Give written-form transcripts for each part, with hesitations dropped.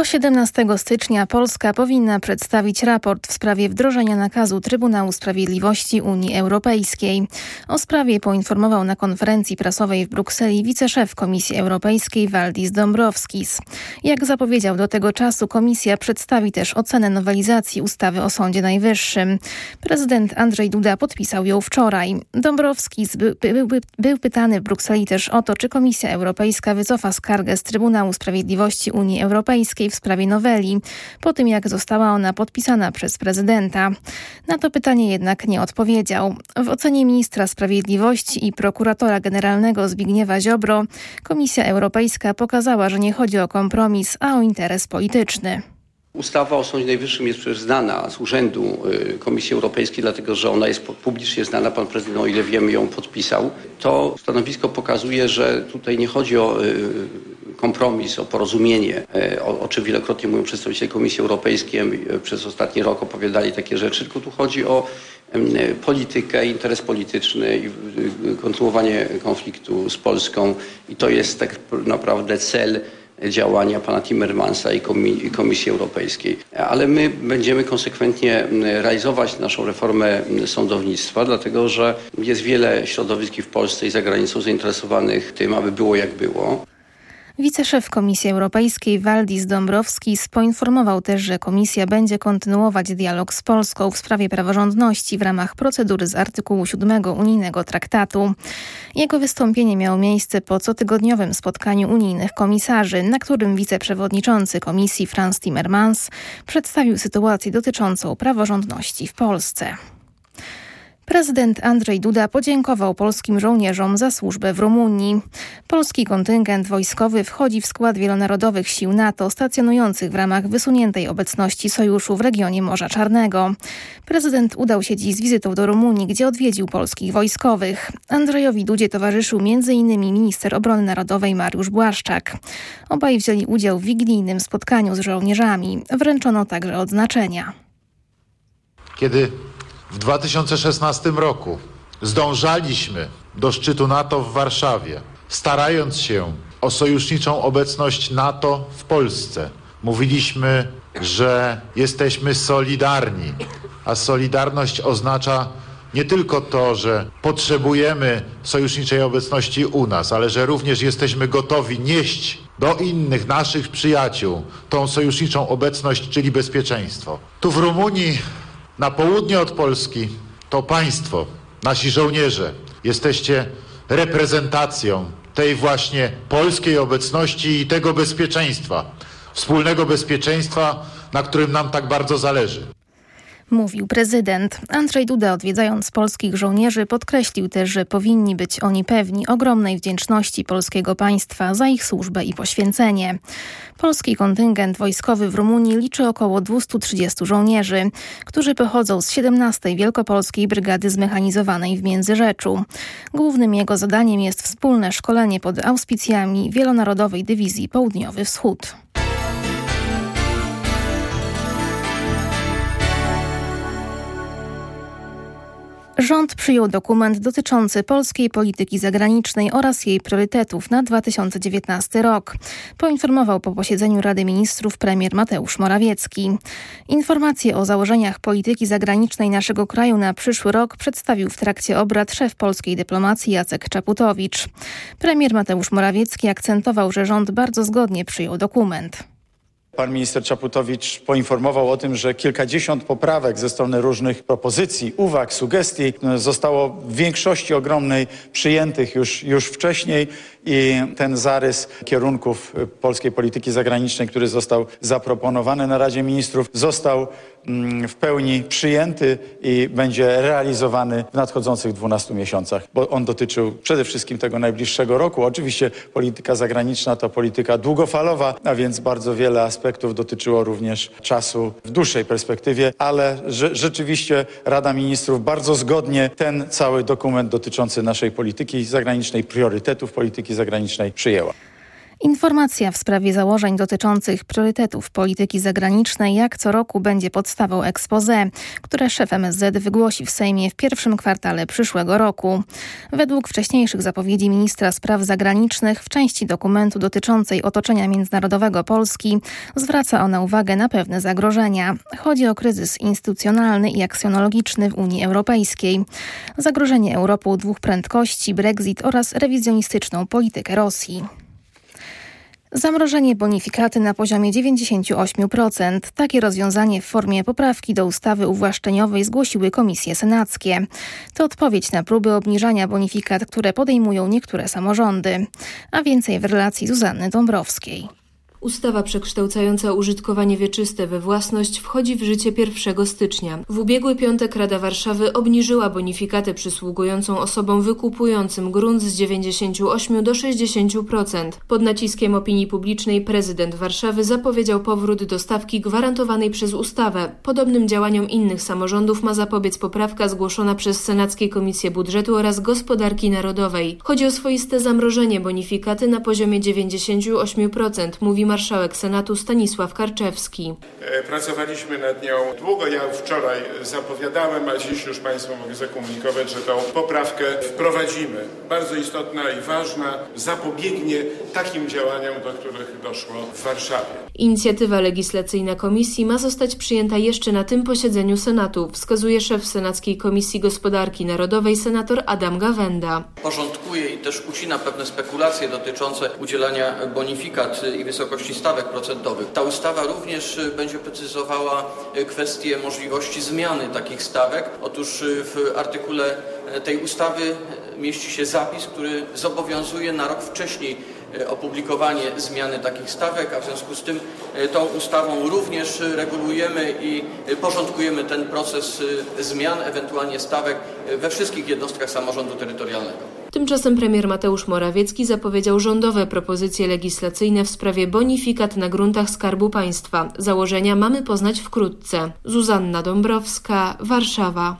Do 17 stycznia Polska powinna przedstawić raport w sprawie wdrożenia nakazu Trybunału Sprawiedliwości Unii Europejskiej. O sprawie poinformował na konferencji prasowej w Brukseli wiceszef Komisji Europejskiej Valdis Dombrovskis. Jak zapowiedział, do tego czasu Komisja przedstawi też ocenę nowelizacji ustawy o Sądzie Najwyższym. Prezydent Andrzej Duda podpisał ją wczoraj. Dombrovskis był pytany w Brukseli też o to, czy Komisja Europejska wycofa skargę z Trybunału Sprawiedliwości Unii Europejskiej w sprawie noweli, po tym jak została ona podpisana przez prezydenta. Na to pytanie jednak nie odpowiedział. W ocenie ministra sprawiedliwości i prokuratora generalnego Zbigniewa Ziobro Komisja Europejska pokazała, że nie chodzi o kompromis, a o interes polityczny. Ustawa o Sądzie Najwyższym jest przecież znana z urzędu Komisji Europejskiej, dlatego że ona jest publicznie znana. Pan prezydent, o ile wiemy, ją podpisał. To stanowisko pokazuje, że tutaj nie chodzi o kompromis, o porozumienie, o czym wielokrotnie mówią przedstawiciele Komisji Europejskiej. Przez ostatni rok opowiadali takie rzeczy, tylko tu chodzi o politykę, interes polityczny i kontynuowanie konfliktu z Polską. I to jest tak naprawdę cel działania pana Timmermansa i Komisji Europejskiej. Ale my będziemy konsekwentnie realizować naszą reformę sądownictwa, dlatego że jest wiele środowisk w Polsce i za granicą zainteresowanych tym, aby było jak było. Wiceszef Komisji Europejskiej Valdis Dombrovskis poinformował też, że Komisja będzie kontynuować dialog z Polską w sprawie praworządności w ramach procedury z artykułu 7 unijnego traktatu. Jego wystąpienie miało miejsce po cotygodniowym spotkaniu unijnych komisarzy, na którym wiceprzewodniczący Komisji Frans Timmermans przedstawił sytuację dotyczącą praworządności w Polsce. Prezydent Andrzej Duda podziękował polskim żołnierzom za służbę w Rumunii. Polski kontyngent wojskowy wchodzi w skład wielonarodowych sił NATO stacjonujących w ramach wysuniętej obecności sojuszu w regionie Morza Czarnego. Prezydent udał się dziś z wizytą do Rumunii, gdzie odwiedził polskich wojskowych. Andrzejowi Dudzie towarzyszył m.in. minister obrony narodowej Mariusz Błaszczak. Obaj wzięli udział w wigilijnym spotkaniu z żołnierzami. Wręczono także odznaczenia. Kiedy w 2016 roku zdążaliśmy do szczytu NATO w Warszawie, starając się o sojuszniczą obecność NATO w Polsce. Mówiliśmy, że jesteśmy solidarni, a solidarność oznacza nie tylko to, że potrzebujemy sojuszniczej obecności u nas, ale że również jesteśmy gotowi nieść do innych naszych przyjaciół tą sojuszniczą obecność, czyli bezpieczeństwo. Tu w Rumunii, na południe od Polski, to państwo, nasi żołnierze, jesteście reprezentacją tej właśnie polskiej obecności i tego bezpieczeństwa, wspólnego bezpieczeństwa, na którym nam tak bardzo zależy. Mówił prezydent. Andrzej Duda, odwiedzając polskich żołnierzy, podkreślił też, że powinni być oni pewni ogromnej wdzięczności polskiego państwa za ich służbę i poświęcenie. Polski kontyngent wojskowy w Rumunii liczy około 230 żołnierzy, którzy pochodzą z 17. Wielkopolskiej Brygady Zmechanizowanej w Międzyrzeczu. Głównym jego zadaniem jest wspólne szkolenie pod auspicjami Wielonarodowej Dywizji Południowy Wschód. Rząd przyjął dokument dotyczący polskiej polityki zagranicznej oraz jej priorytetów na 2019 rok. Poinformował po posiedzeniu Rady Ministrów premier Mateusz Morawiecki. Informacje o założeniach polityki zagranicznej naszego kraju na przyszły rok przedstawił w trakcie obrad szef polskiej dyplomacji Jacek Czaputowicz. Premier Mateusz Morawiecki akcentował, że rząd bardzo zgodnie przyjął dokument. Pan minister Czaputowicz poinformował o tym, że kilkadziesiąt poprawek ze strony różnych propozycji, uwag, sugestii zostało w większości ogromnej przyjętych już wcześniej i ten zarys kierunków polskiej polityki zagranicznej, który został zaproponowany na Radzie Ministrów, został w pełni przyjęty i będzie realizowany w nadchodzących 12 miesiącach, bo on dotyczył przede wszystkim tego najbliższego roku. Oczywiście polityka zagraniczna to polityka długofalowa, a więc bardzo wiele aspektów dotyczyło również czasu w dłuższej perspektywie, ale rzeczywiście Rada Ministrów bardzo zgodnie ten cały dokument dotyczący naszej polityki zagranicznej, priorytetów polityki zagranicznej przyjęła. Informacja w sprawie założeń dotyczących priorytetów polityki zagranicznej jak co roku będzie podstawą exposé, które szef MSZ wygłosi w Sejmie w pierwszym kwartale przyszłego roku. Według wcześniejszych zapowiedzi ministra spraw zagranicznych w części dokumentu dotyczącej otoczenia międzynarodowego Polski zwraca ona uwagę na pewne zagrożenia. Chodzi o kryzys instytucjonalny i aksjonologiczny w Unii Europejskiej, zagrożenie Europą dwóch prędkości, Brexit oraz rewizjonistyczną politykę Rosji. Zamrożenie bonifikaty na poziomie 98%. Takie rozwiązanie w formie poprawki do ustawy uwłaszczeniowej zgłosiły komisje senackie. To odpowiedź na próby obniżania bonifikat, które podejmują niektóre samorządy. A więcej w relacji Zuzanny Dąbrowskiej. Ustawa przekształcająca użytkowanie wieczyste we własność wchodzi w życie 1 stycznia. W ubiegły piątek Rada Warszawy obniżyła bonifikatę przysługującą osobom wykupującym grunt z 98 do 60%. Pod naciskiem opinii publicznej prezydent Warszawy zapowiedział powrót do stawki gwarantowanej przez ustawę. Podobnym działaniom innych samorządów ma zapobiec poprawka zgłoszona przez senackie komisje budżetu oraz gospodarki narodowej. Chodzi o swoiste zamrożenie bonifikaty na poziomie 98%, mówi marszałek Senatu Stanisław Karczewski. Pracowaliśmy nad nią długo. Ja wczoraj zapowiadałem, a dziś już Państwu mogę zakomunikować, że tą poprawkę wprowadzimy. Bardzo istotna i ważna, zapobiegnie takim działaniom, do których doszło w Warszawie. Inicjatywa legislacyjna komisji ma zostać przyjęta jeszcze na tym posiedzeniu Senatu, wskazuje szef Senackiej Komisji Gospodarki Narodowej senator Adam Gawenda. Porządkuje i też ucina pewne spekulacje dotyczące udzielania bonifikat i wysokości stawek procentowych. Ta ustawa również będzie precyzowała kwestię możliwości zmiany takich stawek. Otóż w artykule tej ustawy mieści się zapis, który zobowiązuje na rok wcześniej opublikowanie zmiany takich stawek, a w związku z tym tą ustawą również regulujemy i porządkujemy ten proces zmian, ewentualnie stawek we wszystkich jednostkach samorządu terytorialnego. Tymczasem premier Mateusz Morawiecki zapowiedział rządowe propozycje legislacyjne w sprawie bonifikat na gruntach Skarbu Państwa. Założenia mamy poznać wkrótce. Zuzanna Dąbrowska, Warszawa.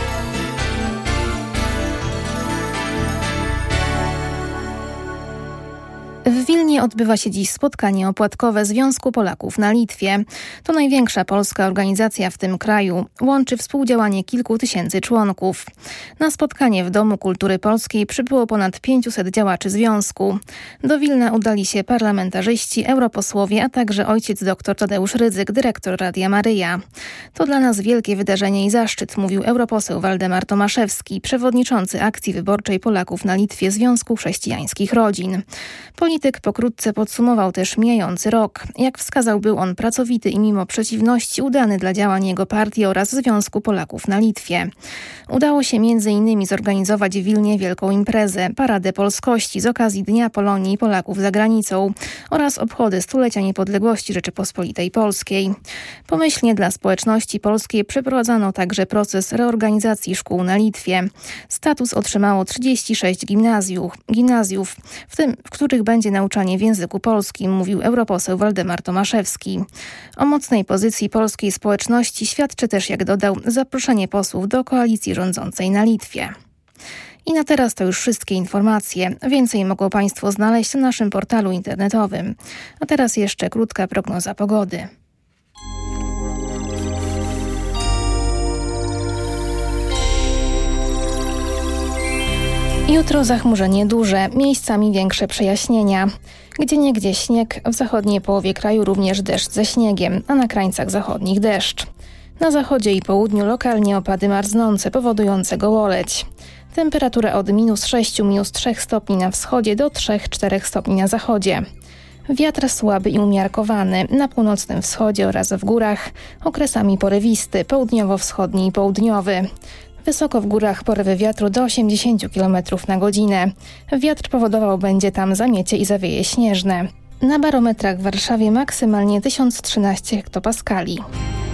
W Wilnie odbywa się dziś spotkanie opłatkowe Związku Polaków na Litwie. To największa polska organizacja w tym kraju. Łączy współdziałanie kilku tysięcy członków. Na spotkanie w Domu Kultury Polskiej przybyło ponad 500 działaczy związku. Do Wilna udali się parlamentarzyści, europosłowie, a także ojciec dr Tadeusz Rydzyk, dyrektor Radia Maryja. To dla nas wielkie wydarzenie i zaszczyt, mówił europoseł Waldemar Tomaszewski, przewodniczący akcji wyborczej Polaków na Litwie Związku Chrześcijańskich Rodzin. Polityk pokrótce podsumował też mijający rok. Jak wskazał, był on pracowity i mimo przeciwności udany dla działań jego partii oraz Związku Polaków na Litwie. Udało się m.in. zorganizować w Wilnie wielką imprezę, Paradę Polskości z okazji Dnia Polonii i Polaków za granicą oraz obchody stulecia niepodległości Rzeczypospolitej Polskiej. Pomyślnie dla społeczności polskiej przeprowadzano także proces reorganizacji szkół na Litwie. Status otrzymało 36 gimnazjów, w których będzie nauczanie w języku polskim, mówił europoseł Waldemar Tomaszewski. O mocnej pozycji polskiej społeczności świadczy też, jak dodał, zaproszenie posłów do koalicji rządzącej na Litwie. I na teraz to już wszystkie informacje. Więcej mogą Państwo znaleźć na naszym portalu internetowym. A teraz jeszcze krótka prognoza pogody. Jutro zachmurzenie duże, miejscami większe przejaśnienia. Gdzieniegdzie śnieg, w zachodniej połowie kraju również deszcz ze śniegiem, a na krańcach zachodnich deszcz. Na zachodzie i południu lokalnie opady marznące powodujące gołoleć. Temperatura od -6, -3 stopni na wschodzie do 3-4 stopni na zachodzie. Wiatr słaby i umiarkowany, na północnym wschodzie oraz w górach, okresami porywisty, południowo-wschodni i południowy. Wysoko w górach porywy wiatru do 80 km na godzinę. Wiatr powodował będzie tam zamiecie i zawieje śnieżne. Na barometrach w Warszawie maksymalnie 1013 hektopaskali.